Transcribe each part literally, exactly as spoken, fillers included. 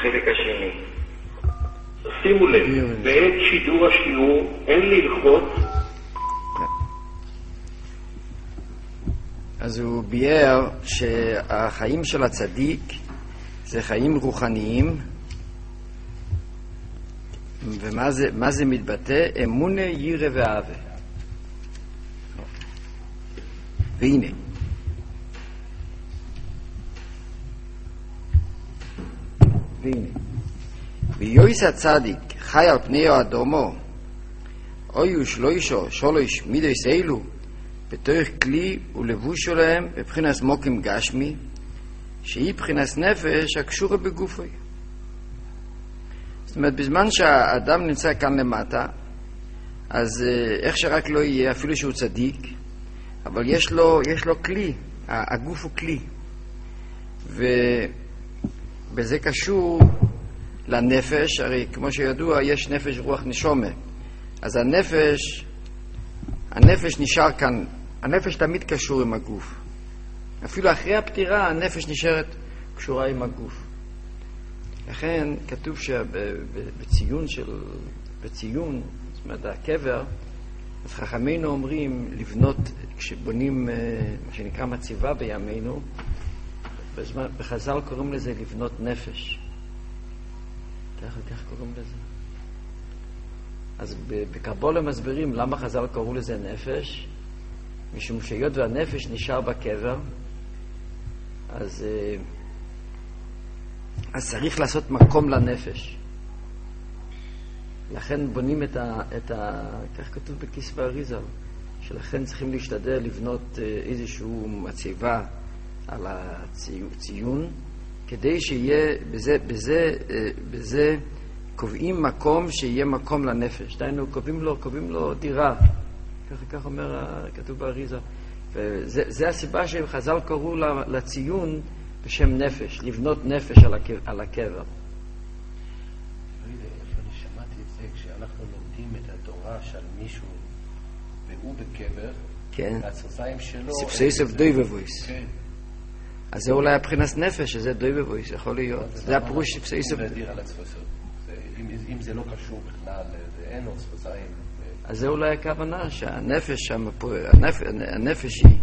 בחלק השני. שימו לב, בעת שידור השיעור אין ללחוץ. אז הוא ביאר שהחיים של הצדיק זה חיים רוחניים, ומה זה, מה זה מתבטא? אמונה, יראה ואהבה. והנה והנה ויועס הצדיק חי על פני האדומו אויוש לוישו שולש מידס אלו בתוך כלי ולבוש שלהם בבחינס מוקים גשמי שהיא בחינס נפש הקשורה בגופי. זאת אומרת, בזמן שהאדם נמצא כאן למטה, אז איך שרק לא יהיה, אפילו שהוא צדיק, אבל יש לו, יש לו כלי, הגוף הוא כלי, ובזה קשור לנפש. הרי כמו שידוע יש נפש רוח נשומה, אז הנפש הנפש נשאר כאן, הנפש תמיד קשור עם הגוף, אפילו אחרי הפטירה הנפש נשארת קשורה עם הגוף. לכן כתוב שבציון של בציון, זאת אומרת הקבר, אז חכמינו אומרים לבנות, כשבונים מה שנקרא מציבה בימינו, בזמן, בחז"ל קוראים לזה לבנות נפש. כך כך קוראים לזה. אז בקבלה מסבירים למה חז"ל קראו לזה נפש, משום שהיות והנפש נשאר בקבר, אז אז צריך לעשות מקום לנפש. לכן בונים את ה, את ה כך כתוב בכסף האריזה, שלכן צריכים להשתדל לבנות איזשהו מציבה על הציון, כדי שיהיה בזה, בזה, בזה קובעים מקום שיהיה מקום לנפש. דיינו, קובעים לו, קובעים לו דירה. כך, כך אומר, כתוב באריזה. וזה, זה הסיבה שחז"ל קראו לציון בשם נפש, לבנות נפש על הקבר. על הקבר. אני שמעתי את זה כשאנחנו לומדים את התורה של מישהו והוא בקבר, כן. הצופיים שלו... ספסייסף דוי ובויס. כן. אז זה אולי הבחינס נפש, שזה דוי ובויס, יכול להיות. זה הפירוש ספסייסף... אם זה לא קשור בכלל, זה אין עוד ספסיים. אז זה אולי הכוונה שהנפש שם, הנפש היא...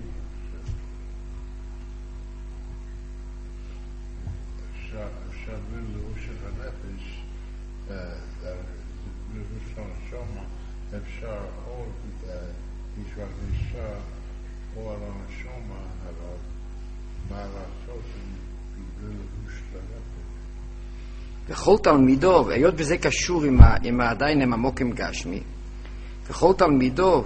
אפשר או נשמע נשמע או על הנשומה, אבל מה לעשות בגלל לבוש לנפש. וכל תלמידו, היות וזה קשור עם, ה, עם עדיין עם המוקם גשמי, וכל תלמידו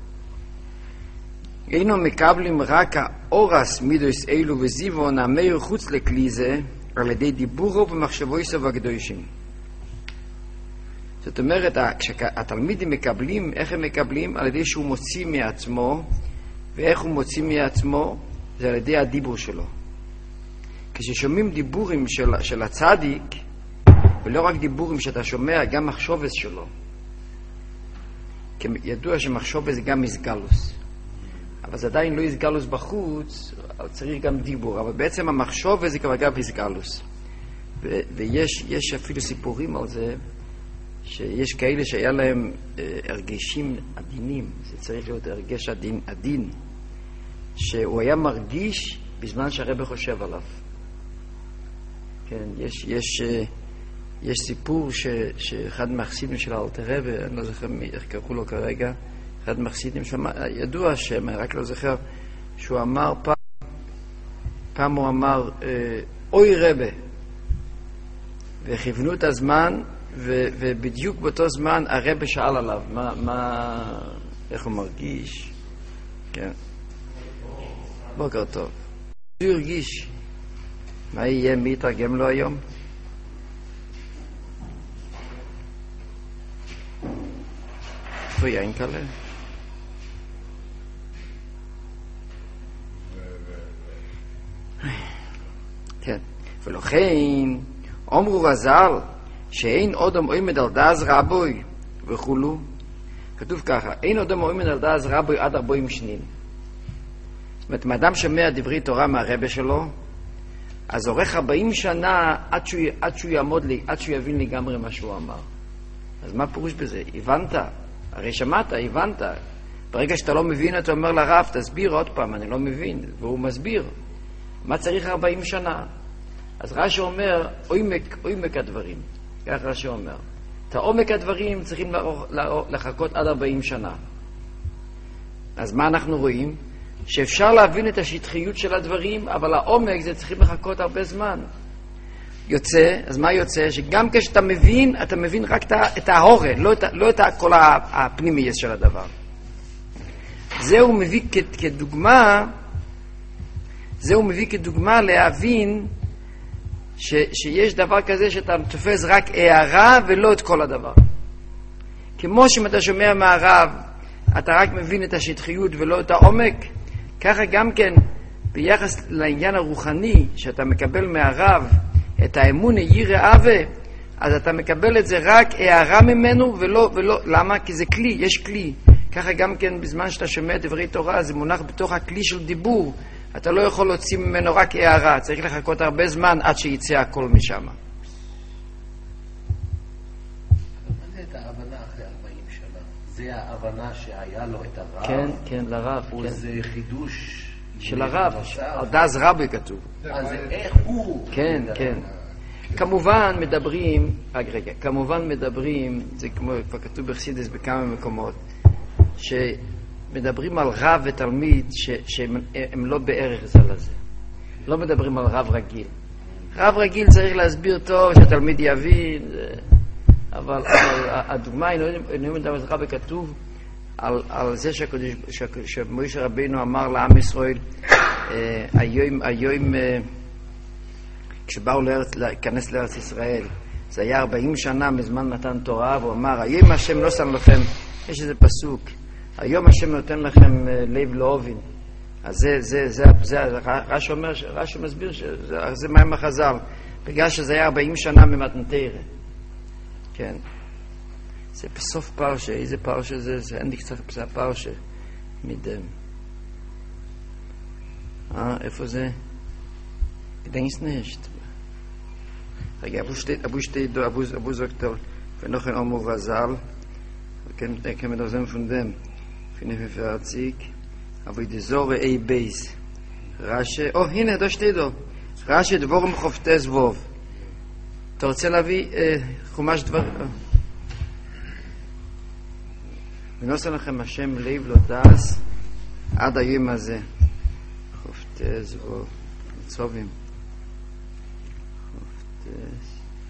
אינו מקבלים רק האורס מידוס אלו וזיוון המאיר חוץ לכלי זה על ידי דיבורו ומחשבו יסוב הקדושים. זאת אומרת, כשהתלמידים מקבלים, איך הם מקבלים? על ידי שהוא מוציא מעצמו, ואיך הוא מוציא מעצמו? זה על ידי הדיבור שלו. כששומעים דיבורים של, של הצדיק, ולא רק דיבורים שאתה שומע, גם מחשובס שלו. כי ידוע שמחשובס זה גם מסגלוס. אבל זה עדיין לא מסגלוס בחוץ, צריך גם דיבור. אבל בעצם המחשובס זה כבר גם מסגלוס. ו- ויש יש אפילו סיפורים על זה, שיש כאלה שהיה להם אה, הרגשים עדינים, זה צריך להיות הרגש עדין, עדין, שהוא היה מרגיש בזמן שהרבא חושב עליו. כן, יש, יש, אה, יש סיפור ש, שאחד מהחסידים של האלטר רבא, אני לא זוכר איך קראו לו כרגע, אחד מהחסידים, ידוע שם, רק לא זוכר, שהוא אמר פעם, פעם הוא אמר, אה, אוי רבא, וכיוונו את הזמן, ו- ובדיוק באותו זמן הרב שאל עליו מה, מה, איך הוא מרגיש. כן. בוקר טוב. הוא הרגיש. מה יהיה? מי יתרגם לו היום? איפה יין כלה? כן. ולכן אמרו רז"ל שאין אדם עומד על דעת רבוי וכולו. כתוב ככה, אין אדם עומד על דעת רבוי עד ארבעים שנים. זאת אומרת, אם אדם שומע דברי תורה מהרבא שלו, אז עורך ארבעים שנה עד שהוא, עד שהוא יעמוד לי, עד שהוא יבין לגמרי מה שהוא אמר. אז מה פירוש בזה? הבנת? הרי שמעת, הבנת. ברגע שאתה לא מבין, אתה אומר לרב, תסביר עוד פעם, אני לא מבין. והוא מסביר. מה צריך ארבעים שנה? אז רש"י אומר, עומק, עומק הדברים. כך רש"י אומר. את העומק הדברים צריכים לחכות עד ארבעים שנה. אז מה אנחנו רואים? שאפשר להבין את השטחיות של הדברים, אבל העומק זה צריכים לחכות הרבה זמן. יוצא, אז מה יוצא? שגם כשאתה מבין, אתה מבין רק את ההורה, לא את, לא את כל הפנימי של הדבר. זה הוא מביא כדוגמה, זה הוא מביא כדוגמה להבין ש, שיש דבר כזה שאתה תופס רק הערה ולא את כל הדבר. כמו שאם אתה שומע מהרב, אתה רק מבין את השטחיות ולא את העומק, ככה גם כן ביחס לעניין הרוחני, שאתה מקבל מהרב את האמון ירא אבה, אז אתה מקבל את זה רק הערה ממנו ולא, ולא, למה? כי זה כלי, יש כלי. ככה גם כן בזמן שאתה שומע דברי תורה, זה מונח בתוך הכלי של דיבור. אתה לא יכול להוציא ממנו רק הערה, צריך לחכות הרבה זמן עד שיצא הכל משם. מה זה את ההבנה אחרי ארבעים שנה? זה ההבנה שהיה לו את הרב? כן, כן, לרב. או כן. זה חידוש של הרב, על דאז רבי כתוב. אז איך הוא? כן, כן. כמובן מדברים, רק רגע, כמובן מדברים, זה כמו, כבר כתוב בחסידות בכמה מקומות, שמדברים על רב ותלמיד ש, שהם לא בערך זה לזה. לא מדברים על רב רגיל. רב רגיל צריך להסביר טוב, שהתלמיד יבין, אבל, אבל הדוגמה, אני מדבר על רבי כתוב, על, על זה שהקדוש, שמשה רבינו אמר לעם ישראל, אה, היום, היום, אה, כשבאו לארץ, להיכנס לארץ ישראל, זה היה ארבעים שנה מזמן מתן תורה, והוא אמר, היום השם לא שם לכם, יש איזה פסוק, היום השם נותן לכם אה, לב לא אבין. אז זה, זה, זה, זה, רש"י אומר, רש"י מסביר שזה, זה מים החז"ל, בגלל שזה היה ארבעים שנה ממתן תורה. כן. זה בסוף פרשה, איזה פרשה זה? זה אין לי קצת זה הפרשה מדם. אה, איפה זה? גדנס נשת. רגע, אבו שתידו, אבו זוקטור, ונוכן עמו וזל, וכן מדרזם פונדם, פינף פרציק, אבו ידזור אי בייס. רש"י, או, הנה, דו שתידו. רש"י דבורם חופטי זבוב. אתה רוצה להביא חומש דבר... ונוסע לכם השם לב לא דס עד היום הזה. חופטז או מצובים. חופטז.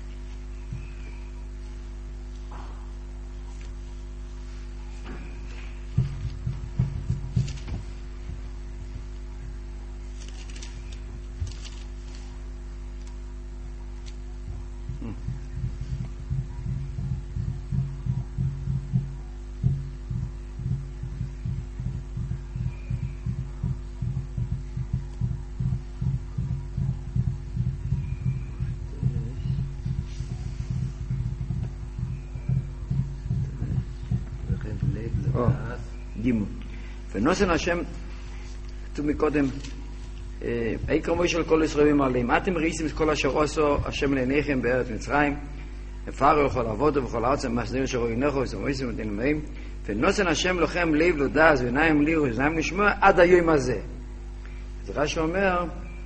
גימו. ונוסן השם, כתוב מקודם, אי קרמוי של כל ישראל ממעלים, אתם ראיתם את כל אשר עשו השם לעיניכם בארץ מצרים, הפרו וכל עבודו וכל הארץ המסדיר שרואי נכו וסמויסים ודינמאים, ונוסן השם לכם לב לא דעת ועיניים לירו ועיניים לשמוע עד היום הזה. אז רש"י אומר,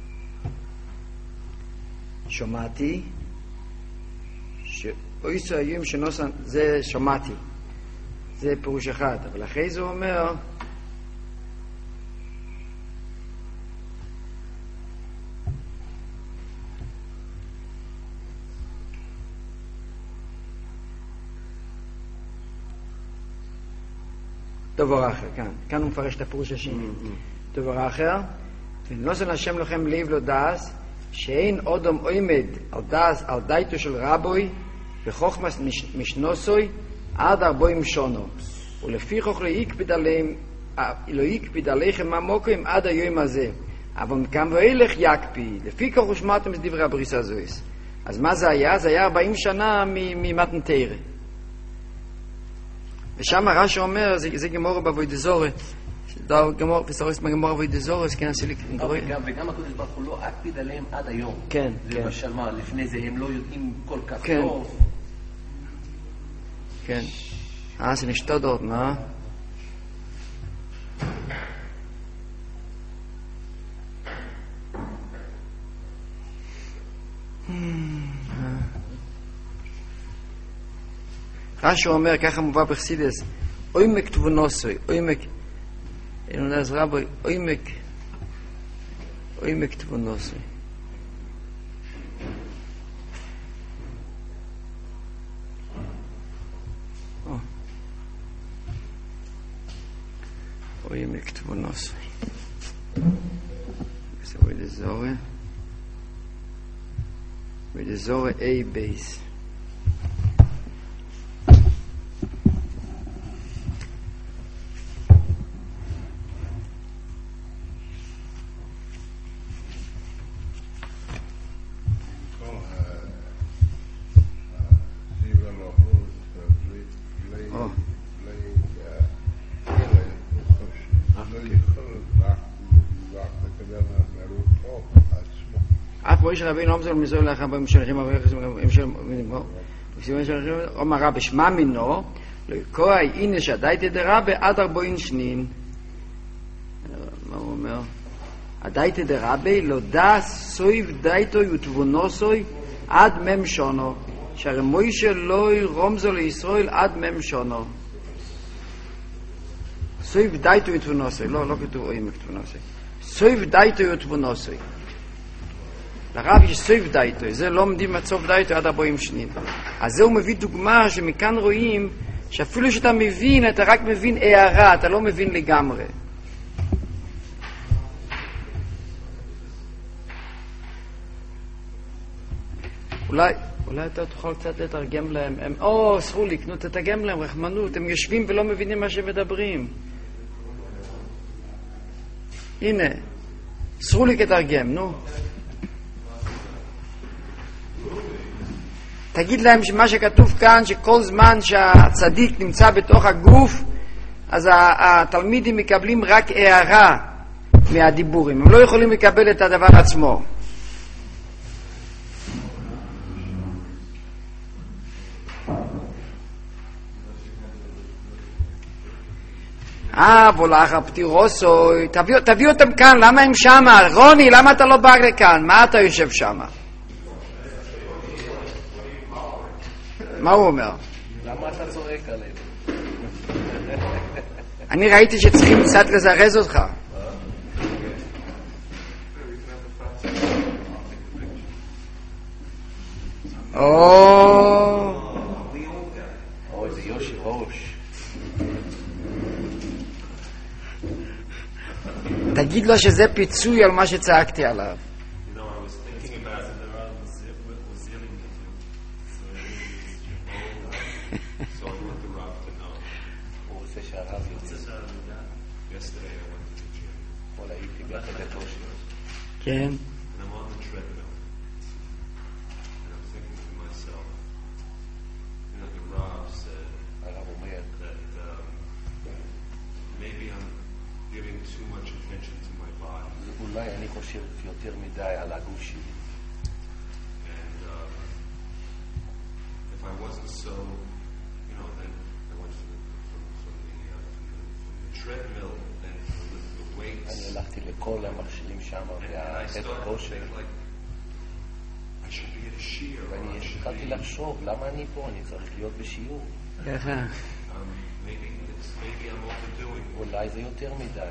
שמעתי, שאויסו היום שנוסן, זה שמעתי. זה פירוש אחד, אבל אחרי זה הוא אומר דבר אחר, כאן, כאן הוא מפרש את הפירוש השני. mm-hmm. דבר אחר, ונוסן השם לכם לב לא דס, שאין אודם עומד על דס, על דייתו של רבוי וחוכמס משנוסוי עד ארבעים שונו, ולפי חוך לא יקפיד עליהם, לא יקפיד עליכם המוקרים עד היום הזה, אבל מכאן ואילך יקפיד, לפי כך ושמעתם את דברי הבריס הזויס. אז מה זה היה? זה היה ארבעים שנה ממתן תורה. ושם רש"י אומר, זה, זה גמור בעבודה זרה, Da Gemor, Pisaris Gemor ודזורס, כן, עשי לי... וגם הקדוש ברוך הוא לא הקפיד עליהם עד היום. כן, כן. למשל מה, לפני זה הם לא יודעים כל כך כן. טוב. כן. אה, זה נשתו דוד, מה? רש"י אומר, ככה מובא בחסידס, עומק תבונוסוי, עומק, אז רבי, עומק, עומק תבונוסוי. עומק תבונוסוי. זה ודזורה, ודזורה A בייס. מויש רבינו אמזול מזול לאחר בהם שלחים אומר רבי שמע מינו לקוי הנה שדייתי דרבי עד ארבעים שנין. מה הוא אומר? הדייתי דרבי לא דע סויב דייתו יותבונוסוי עד מם שונו שהרי מויש לא רומזו לישראל עד מם שונו. סויב דייתו יותבונוסוי, לא, לא כתוב אוים יותבונוסוי, סויב דייתו יותבונוסוי. לרב יש סויב דייתו, זה לא עומדים מצוב דייתו עד ארבעים שנין. אז זה הוא מביא דוגמה שמכאן רואים שאפילו שאתה מבין, אתה רק מבין הערה, אתה לא מבין לגמרי. אולי, אולי אתה תוכל קצת לתרגם להם, הם, או, סחוליק, נו, תתרגם להם, רחמנות, הם יושבים ולא מבינים מה שמדברים. הנה, סחוליק תתרגם, נו. תגיד להם שמה שכתוב כאן, שכל זמן שהצדיק נמצא בתוך הגוף, אז התלמידים מקבלים רק הערה מהדיבורים. הם לא יכולים לקבל את הדבר עצמו. אה, בולח הפטירוסוי, תביא, תביא אותם כאן, למה הם שמה? רוני, למה אתה לא בא לכאן? מה אתה יושב שמה? מה הוא אומר? למה אתה צועק עליהם? אני ראיתי שצריכים קצת לזרז אותך. או... אוי, זה יושי ראש. תגיד לו שזה פיצוי על מה שצעקתי עליו. כן. And I'm on the treadmill. And I'm thinking to myself, you know, the Rav said that um, maybe I'm giving too much attention to my body. אולי אני חושב יותר מדי על הגוף שלי. And um, if I wasn't so, you know, then I went from, from, from, the, uh, from, the, from the treadmill, then to lift the weights. אני הלכתי לכל המכשירים שם, והחדר כושר. ואני התחלתי לחשוב, למה אני פה? אני צריך להיות בשיעור. ככה. אולי זה יותר מדי.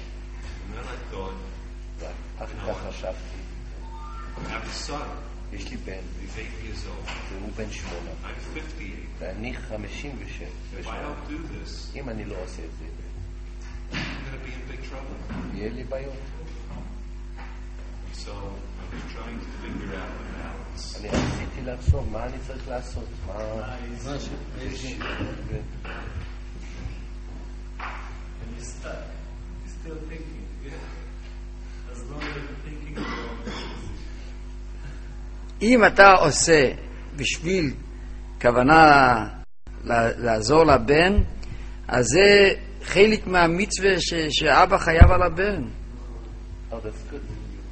ואחר כך חשבתי, יש לי בן, והוא בן שמונה, ואני חמישים ושש. אם אני לא עושה את זה, יהיה לי בעיות. So I was trying to figure out the balance. אני רציתי לחשוב מה אני צריך לעשות. מה ש... And you're stuck. You're still thinking. Yeah. As long as you're thinking about the position. אם אתה עושה בשביל כוונה לעזור לבן, אז זה חלק מהמצווה ש, שאבא חייב על הבן. Oh, that's good.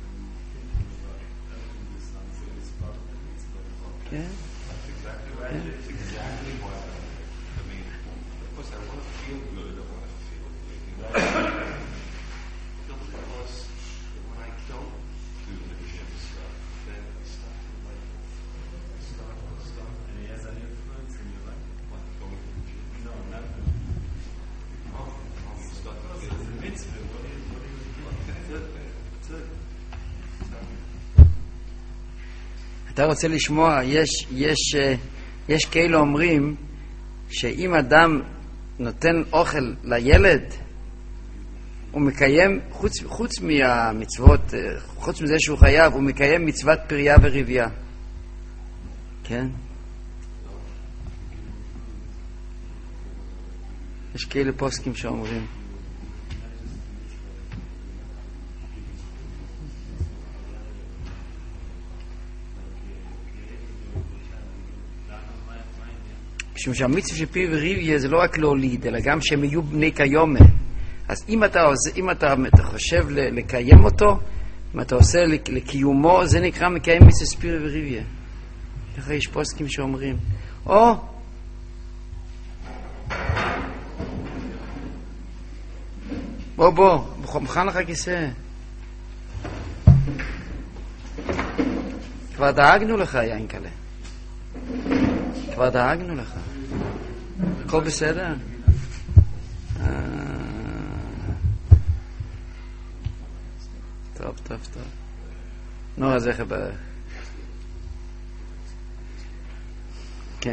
כן? That's exactly right. It's exactly why. I mean, of course, I want to feel good. I want to feel good. You know? Because when I don't do the gym stuff, then I start to like, I start, I start. And he has an influence in your life? What, going to the gym? No, not Oh, oh, you start to feel the mitzvah. What do you, what do you do? That's it. That's it. אתה רוצה לשמוע, יש, יש, יש כאלה אומרים שאם אדם נותן אוכל לילד, הוא מקיים, חוץ, חוץ מהמצוות, חוץ מזה שהוא חייב, הוא מקיים מצוות פריה ורבייה. כן? יש כאלה פוסקים שאומרים. משום שהמצווה של פריה ורבייה זה לא רק להוליד, אלא גם שהם יהיו בני קיומה. אז אם אתה, אם אתה, אתה חושב לקיים אותו, אם אתה עושה לקיומו, זה נקרא מקיים מצווה של פריה ורבייה. ככה יש פוסקים שאומרים. או, בוא בוא, מוכן לך כיסא. כבר דאגנו לך, ינקלה. כבר דאגנו לך. הכל בסדר? טוב, טוב, טוב. נו, אז איך בערך? כן.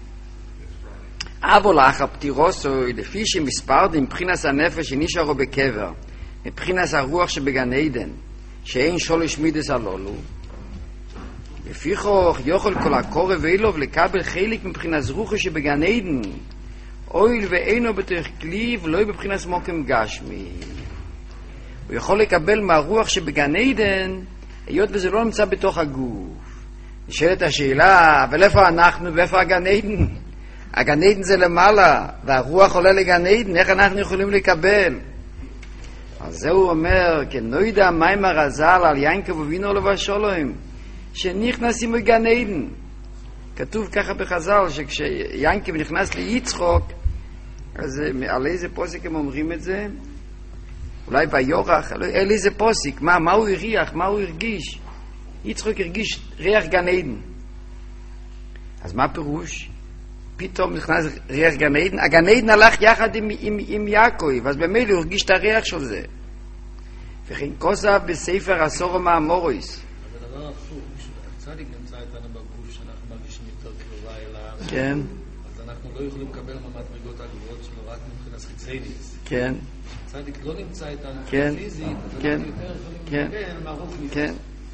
אבו לך הפטירוסו, לפי שמספר מבחינת הנפש שנשארו בקבר, מבחינת הרוח שבגן עדן, שאין שולש מידס הלולו, לפי כוח יוכל כל הקורא ואילוב לקבל חלק מבחינת זרוחו שבגן עדן, אויל ואינו בתוך כלי ולא בבחינת מוקם גשמי. הוא יכול לקבל מהרוח שבגן עדן, היות וזה לא נמצא בתוך הגוף. נשאלת השאלה, אבל איפה אנחנו ואיפה הגן עדן? הגן עדן זה למעלה, והרוח עולה לגן עדן, איך אנחנו יכולים לקבל? אז זהו אומר, כן, לא יודע מים הרזל על ינקב ובינו לבא שולוים, שנכנסים בגן עדן. כתוב ככה בחז"ל, שכשיינקב נכנס ליצחוק, אז על איזה פוסק הם אומרים את זה? אולי ביורח, על איזה פוסק, מה, מה הוא הריח, מה הוא הרגיש? יצחוק הרגיש ריח גן עדן. אז מה פירוש? פתאום נכנס ריח גן עדן, הגן עדן הלך יחד עם, עם, עם יעקב, אז במילא הוא הרגיש את הריח של זה. וכן כוסף בספר עשור המאמוריס. אבל דבר הפוך, הצדיק נמצא איתנו בגוף שאנחנו מרגישים יותר קרובה אליו. כן. אז אנחנו לא יכולים לקבל מהמדרגות הגבוהות שלו רק מבחינת חיצונית. כן. הצדיק לא נמצא איתנו כן. פיזית, אז כן. אנחנו יותר יכולים כן. לקבל מהרוח פיזית. כן.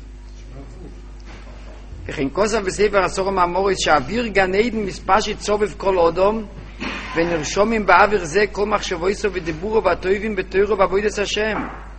וכן כוסף בספר עשור המאמוריס שהאוויר גן עדן מספשת סובב כל אודום ונרשומים באוויר זה כל מחשבויסו ודיבורו והטויבים בתוירו ועבודת השם.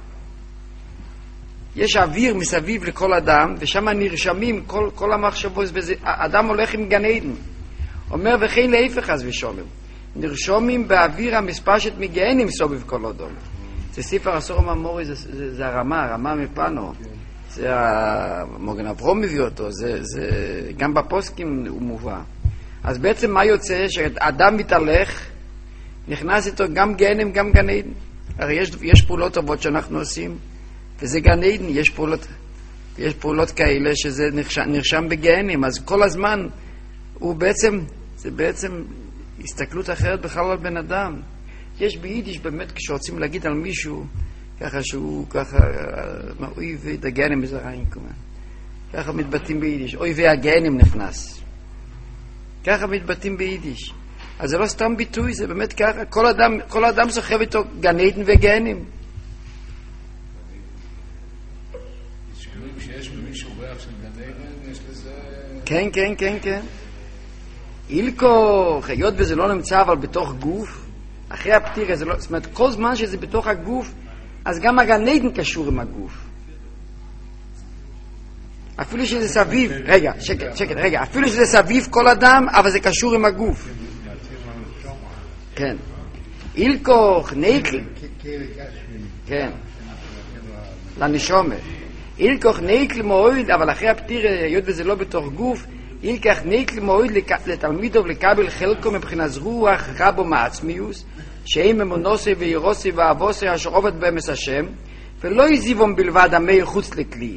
יש אוויר מסביב לכל אדם ושם נרשמים כל, כל המחשבות וזה, אדם הולך עם גן עדן. אומר וכן להפך אז ושולם נרשומים באוויר המספשת מגהנים סובב כל אודום. זה ספר עשור המאמוריס, זה, זה, זה הרמה, הרמה מפנו. זה המוגן אברום מביא אותו, זה, זה, גם בפוסקים הוא מובא. אז בעצם מה יוצא? שאדם מתהלך, נכנס איתו גם גהנם, גם גן עדן. הרי יש, יש פעולות טובות שאנחנו עושים, וזה גן עדן, יש פעולות, יש פעולות כאלה שזה נרשם, נרשם בגהנם, אז כל הזמן הוא בעצם, זה בעצם הסתכלות אחרת בכלל על בן אדם. יש ביידיש באמת כשרוצים להגיד על מישהו, ככה שהוא ככה, אוי והגהנם מזרעים כמה. ככה מתבטאים ביידיש, אוי והגהנם נכנס. ככה מתבטאים ביידיש. אז זה לא סתם ביטוי, זה באמת ככה. כל אדם, כל אדם סוחב איתו גן עדן וגהנם. שיש במישהו ריח של גן עדן, יש לזה... כן, כן, כן, כן. אילקו, חיות וזה לא נמצא אבל בתוך גוף, אחרי הפטירה, זה לא, זאת אומרת, כל זמן שזה בתוך הגוף, אז גם הגן עדן קשור עם הגוף. אפילו שזה סביב, רגע, שקט, שקט, רגע, אפילו שזה סביב כל אדם, אבל זה קשור עם הגוף. כן. אילקוך ניקל, כן, לנשומה. אילקוך ניקל מועיד, אבל אחרי הפטיר, היות וזה לא בתוך גוף, אילקח ניקל מועיד לתלמידו לקבל חלקו מבחינת רוח רבו מעצמיוס, שאין ממונוסי וירוסי ואבוסי אשר עובד באמס השם, ולא יזיבום בלבד המי חוץ לכלי.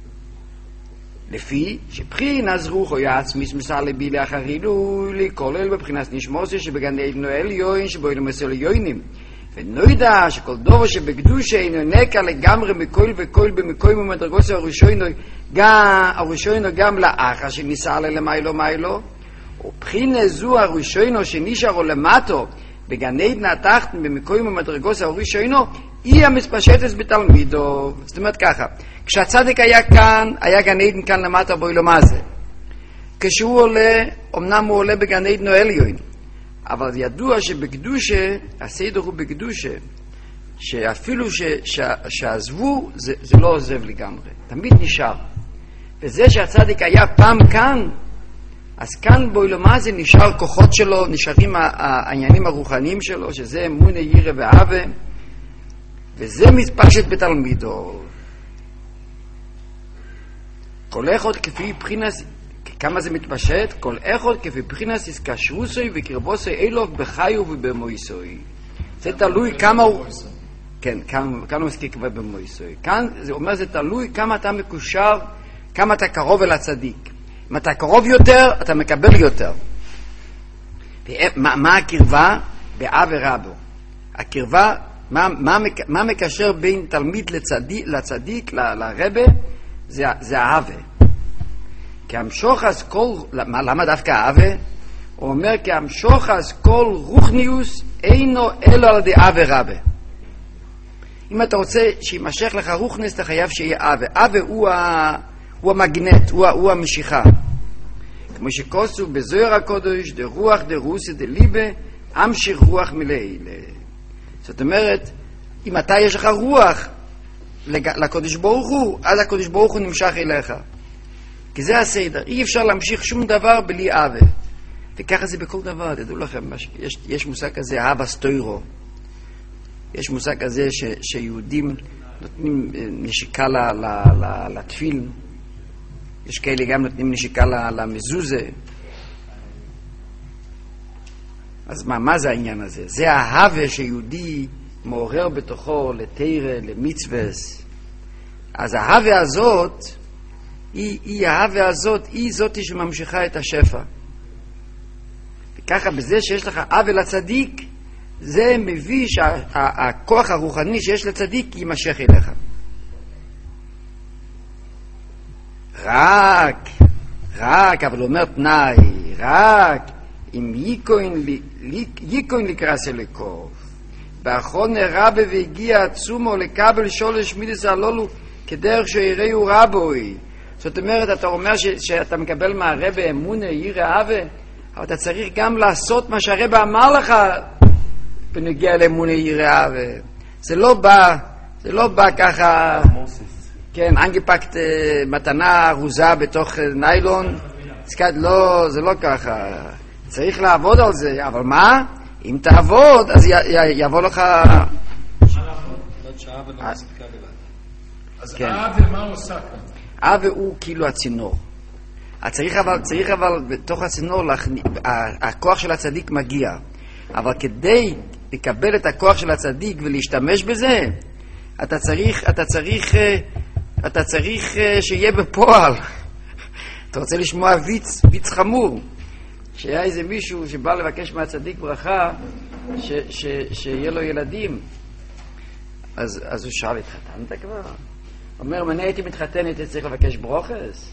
לפי שבחינת רוח או יעצמיס מסע לבי לאחר הילוי, כולל בבחינת נשמוסי שבגן עדן עליון שבו אילו מסע ליונים. ונוידע שכל דובר שבקדושה אינו נקע לגמרי מכל וכל במקום ומדרגוסי הראשונו גם, הראשונו גם לאחר שניסה ללמיילו מיילו, ובחינה זו הראשונו שנשארו למטו בגן עדן התחתן במקום ומדרגוסי הראשונו היא המתפשטת בתלמידו. זאת אומרת ככה, כשהצדיק היה כאן, היה גן עדן כאן למטה בו אילו מה זה. כשהוא עולה, אמנם הוא עולה בגן עדן עליון, אבל ידוע שבקדושה, הסדר הוא בקדושה, שאפילו ש, ש, שעזבו, זה, זה לא עוזב לגמרי, תמיד נשאר. וזה שהצדיק היה פעם כאן, אז כאן בו מה זה נשאר כוחות שלו, נשארים העניינים הרוחניים שלו, שזה אמונה, ירא ואהבה, וזה מתפשט בתלמידו. כל אחד כפי בחינס, כמה זה מתפשט? כל אחד כפי בחינס התקשרוסוי וקרבוסוי אלוף בחיו ובמויסוי. זה תלוי כמה הוא... כן, כמה, כמה הוא מסקיק במויסוי. כאן זה אומר, זה תלוי כמה אתה מקושר, כמה אתה קרוב אל הצדיק. אם אתה קרוב יותר, אתה מקבל יותר. מה, מה הקרבה? באב ורבו. הקרבה, מה, מה, מה מקשר בין תלמיד לצדיק, לצדיק ל, לרבה? זה, זה האהבה. כי המשוחס כל, למה, למה דווקא האהבה? הוא אומר כי המשוחס כל רוחניוס אינו אלו על ידי אהבה רבה. אם אתה רוצה שימשך לך רוחניס, אתה חייב שיהיה אהבה. אהבה הוא, ה, הוא המגנט, הוא, הוא המשיכה. כמו שכוסו בזוהר הקודש, דה רוח דה רוסי דה ליבה, אמשיך רוח מלאילה. זאת אומרת, אם אתה יש לך רוח לקודש ברוך הוא, אז הקודש ברוך הוא נמשך אליך. כי זה הסדר. אי אפשר להמשיך שום דבר בלי אהבה. וככה זה בכל דבר. תדעו לכם, יש, יש מושג כזה, אהבה סטוירו. יש מושג כזה ש, שיהודים נותנים נשיקה ל, ל, ל, לתפיל. יש כאלה גם נותנים נשיקה למזוזה. אז מה, מה זה העניין הזה? זה האהבה שיהודי מעורר בתוכו לתירה, למצווס. אז האהבה הזאת, היא, היא האהבה הזאת, היא זאת שממשיכה את השפע. וככה בזה שיש לך אהבה לצדיק, זה מביא שהכוח הרוחני שיש לצדיק יימשך אליך. רק, רק, אבל אומר תנאי, רק אם ייקוין לקרס אליקוב, באחרון רבה והגיע עצומו לקבל שולש מידס הלולו כדרך שיראו רבוי. זאת אומרת, אתה אומר ש, שאתה מקבל מהרבה אמונה, ירא אהבה, אבל אתה צריך גם לעשות מה שהרבה אמר לך בנגיע לאמונה, ירא אהבה. זה לא בא, זה לא בא ככה, כן, אנגפקט מתנה ארוזה בתוך ניילון, לא, זה לא ככה. צריך לעבוד על זה, אבל מה? אם תעבוד, אז י, י, יבוא לך... אז אהבה מה עושה כאן? אהבה הוא כאילו הצינור. צריך אבל, צריך אבל בתוך הצינור, הכוח של הצדיק מגיע. אבל כדי לקבל את הכוח של הצדיק ולהשתמש בזה, אתה צריך, אתה צריך, אתה צריך שיהיה בפועל. אתה רוצה לשמוע ויץ, ויץ חמור. שהיה איזה מישהו שבא לבקש מהצדיק ברכה ש, ש, שיהיה לו ילדים, אז, אז הוא שאל, התחתנת כבר? הוא אומר, אם אני הייתי מתחתן, הייתי צריך לבקש ברוכס?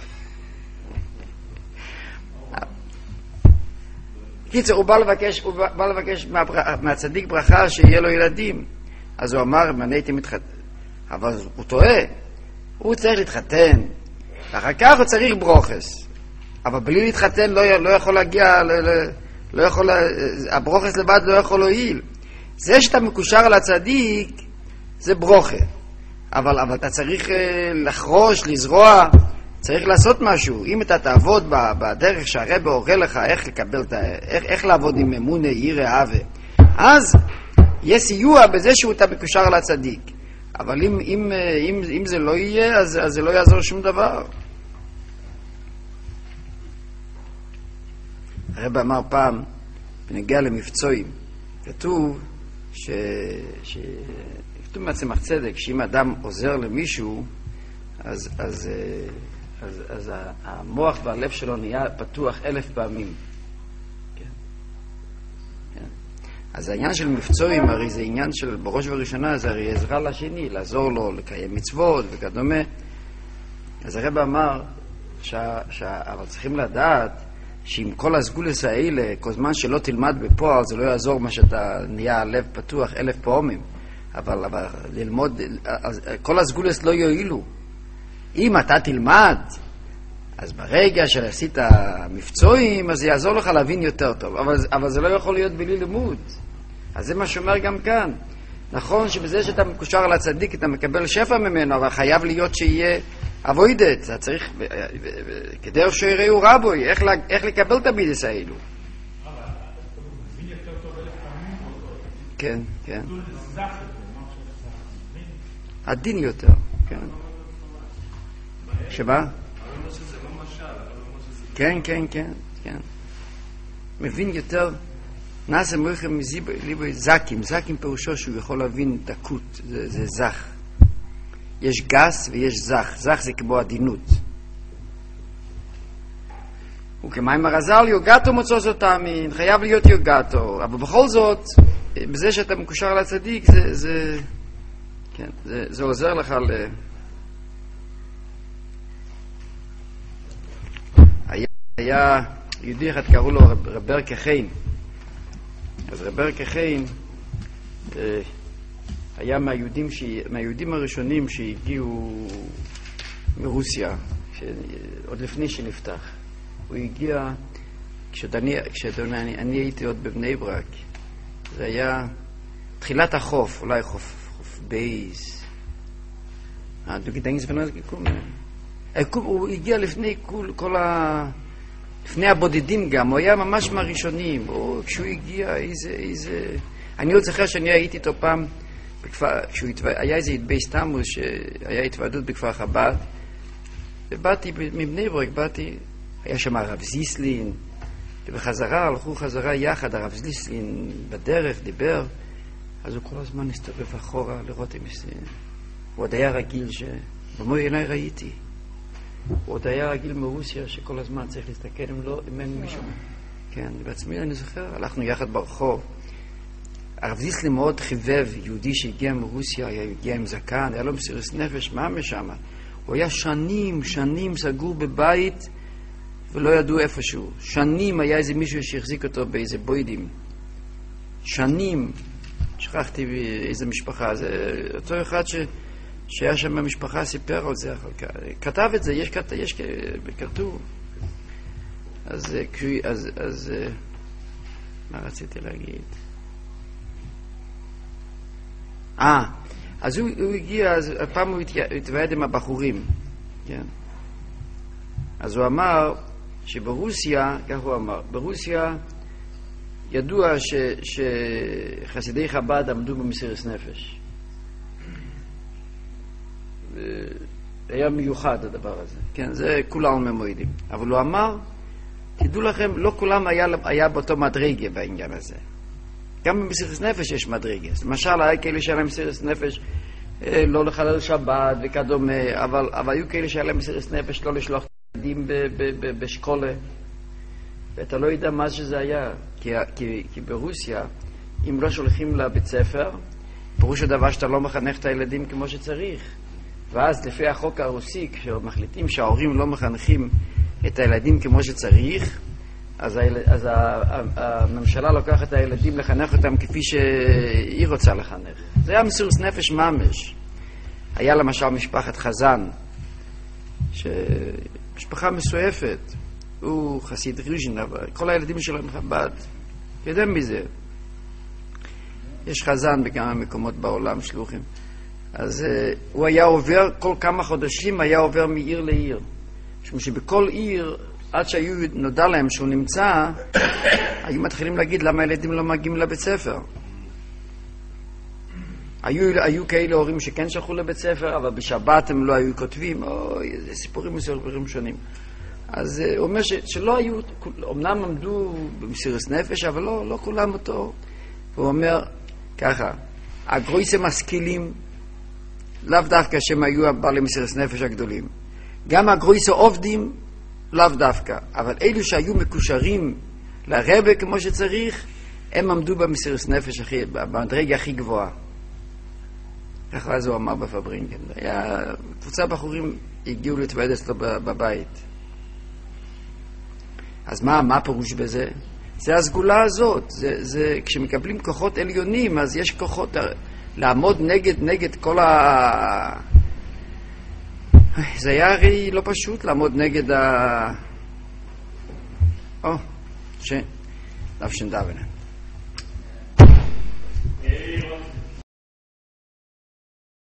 קיצר, הוא בא לבקש, הוא בא לבקש מה, מהצדיק ברכה שיהיה לו ילדים. אז הוא אמר, אם אני הייתי מתחתן, אבל הוא טועה, הוא צריך להתחתן, ואחר כך הוא צריך ברוכס. אבל בלי להתחתן לא, לא יכול להגיע, לא, לא יכול, הברוכס לבד לא יכול להועיל. זה שאתה מקושר על הצדיק, זה ברוכה. אבל, אבל אתה צריך לחרוש, לזרוע, צריך לעשות משהו. אם אתה תעבוד בדרך שהרבא הורה לך איך לקבל, איך, איך לעבוד עם אמונה, ירא, אהבה, אז יהיה סיוע בזה שהוא אתה מקושר לצדיק. אבל אם, אם, אם, אם זה לא יהיה, אז, אז זה לא יעזור שום דבר. הרב אמר פעם, בנגיע למבצועים, כתוב ש... ש... כתוב מעצמך צדק, שאם אדם עוזר למישהו, אז, אז, אז, אז המוח והלב שלו נהיה פתוח אלף פעמים. כן. כן. אז העניין של מבצועים, הרי זה עניין של, בראש ובראשונה, זה הרי עזרה לשני, לעזור לו, לקיים מצוות וכדומה. אז הרב אמר, שה, שה, אבל צריכים לדעת, שעם כל הסגולס האלה, כל זמן שלא תלמד בפועל, זה לא יעזור מה שאתה נהיה הלב פתוח אלף פעמים. אבל, אבל ללמוד, כל הסגולס לא יועילו. אם אתה תלמד, אז ברגע שעשית מבצועים, אז זה יעזור לך להבין יותר טוב. אבל, אבל זה לא יכול להיות בלי לימוד. אז זה מה שאומר גם כאן. נכון שבזה שאתה מקושר על הצדיק, אתה מקבל שפע ממנו, אבל חייב להיות שיהיה אבוידת. אתה צריך, כדרך שיראו רבוי, איך, איך לקבל את הבידס האלו. כן, כן. הדין יותר, כן. שמה? כן, כן, כן, כן. מבין יותר, נעשה מויכם ליבוי זקים, זקים פירושו שהוא יכול להבין דקות, זה, זה זך. יש גס ויש זך, זך זה כמו עדינות. וכמים הרזל יוגטו מוצא זאתמין, חייב להיות יוגטו, אבל בכל זאת, בזה שאתה מקושר לצדיק, זה, זה, כן, זה, זה עוזר לך ל... היה, היה יהודי אחד קראו לו רבר כחיין. אז רבר כחיין היה מהיהודים, ש... מהיהודים הראשונים שהגיעו מרוסיה, ש... עוד לפני שנפתח. הוא הגיע, כשאני, כשאני, אני, אני הייתי עוד בבני ברק, זה היה תחילת החוף, אולי חוף, חוף בייס. אה, דו גדנגס ונועז גיקום. הוא הגיע לפני כל, כל ה... לפני הבודדים גם, הוא היה ממש מהראשונים. הוא, כשהוא הגיע, איזה, איזה... אני עוד זוכר שאני הייתי איתו פעם, בכפר, כשהוא התו... היה איזה בייס תמוז, שהיה התוועדות בכפר חב"ד, ובאתי מבני ברק, באתי, היה שם הרב זיסלין, ובחזרה, הלכו חזרה יחד, הרב זיסלין בדרך, דיבר, אז הוא כל הזמן הסתובב אחורה לראות אם זה... הוא עוד היה רגיל ש... במו עיניי ראיתי. הוא עוד היה רגיל מרוסיה שכל הזמן צריך להסתכל אם לא, אם אין מישהו. כן, בעצמי אני זוכר, הלכנו יחד ברחוב. הרב זיסלין מאוד חיבב, יהודי שהגיע מרוסיה, היה הגיע עם זקן, היה לו מסירות נפש, מה משם? הוא היה שנים, שנים סגור בבית, ולא ידעו איפשהו. שנים היה איזה מישהו שהחזיק אותו באיזה בוידים. שנים. שכחתי באיזה משפחה. זה אותו אחד ש... שהיה שם במשפחה סיפר על זה. כתב את זה, יש כתב, יש כתוב. אז, אז, אז, מה רציתי להגיד? אה, אז הוא, הוא הגיע, אז הפעם הוא התוועד עם הבחורים. כן. אז הוא אמר, שברוסיה, כך הוא אמר, ברוסיה ידוע ש, שחסידי חב"ד עמדו במסירות נפש. היה מיוחד הדבר הזה. כן, זה כולם ממועדים. אבל הוא אמר, תדעו לכם, לא כולם היה, היה באותו מדרגה בעניין הזה. גם במסירות נפש יש מדרגה. למשל, היה כאלה שהיה להם מסירות נפש לא לחלל שבת וכדומה, אבל, אבל היו כאלה שהיה להם מסירות נפש לא לשלוח ילדים בשקולה, ואתה לא יודע מה שזה היה, כי, כי, כי ברוסיה, אם לא שולחים לבית ספר, פירוש הדבר שאתה לא מחנך את הילדים כמו שצריך. ואז לפי החוק הרוסי, כשמחליטים שההורים לא מחנכים את הילדים כמו שצריך, אז, היל... אז הממשלה לוקחת את הילדים לחנך אותם כפי שהיא רוצה לחנך. זה היה מסירות נפש ממש. היה למשל משפחת חזן, משפחה מסועפת, הוא חסיד ריז'ין, אבל כל הילדים שלו הם חב"ד. יודע מזה. יש חזן בכמה מקומות בעולם, שלוחים. אז uh, הוא היה עובר, כל כמה חודשים היה עובר מעיר לעיר. משום שבכל עיר, עד שהיו נודע להם שהוא נמצא, היו מתחילים להגיד למה הילדים לא מגיעים לבית ספר. היו, היו כאלה הורים שכן שלחו לבית ספר, אבל בשבת הם לא היו כותבים, או איזה סיפורים מספרים שונים. אז הוא אומר ש, שלא היו, אמנם עמדו במסירות נפש, אבל לא, לא כולם אותו. הוא אומר ככה, הגרויסים משכילים, לאו דווקא שהם היו בעלי מסירות נפש הגדולים. גם הגרויסים עובדים, לאו דווקא. אבל אלו שהיו מקושרים לרבה כמו שצריך, הם עמדו במסירות נפש הכי, במדרגה הכי גבוהה. ככה אז הוא אמר בפברינגן. היה קבוצה בחורים הגיעו להתוועד אצלו בבית. אז מה, מה פירוש בזה? זה הסגולה הזאת. זה, זה, כשמקבלים כוחות עליונים, אז יש כוחות לעמוד נגד, נגד כל ה... זה היה הרי לא פשוט לעמוד נגד ה... או, ש... נפשן דוונה.